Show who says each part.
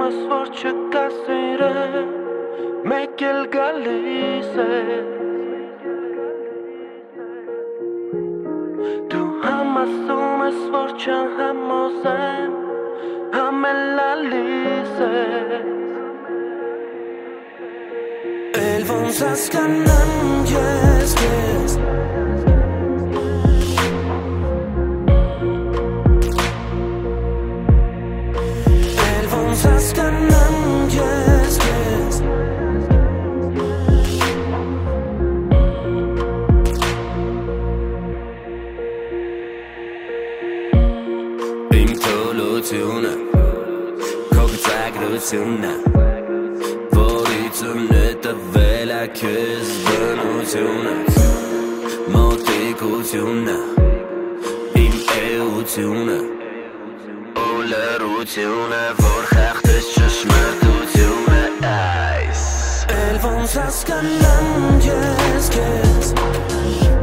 Speaker 1: assumes որ չկա սիրել մեկ էլ գալիս է Դու ասում ես որ չհամոզեմ համելալիս ես Էլ ոնց հասկանամ ես քեզ Հասկանամ ես քեզ Իմ թոլությունը քո գծագրությունը որից ունե տվել է քեզ բնությունը մոտիկությունը իմ էությունը Լրությունը, որ խեղդես ճշմարտությունը այս Էլ ոնց հասկանամ ես քեզ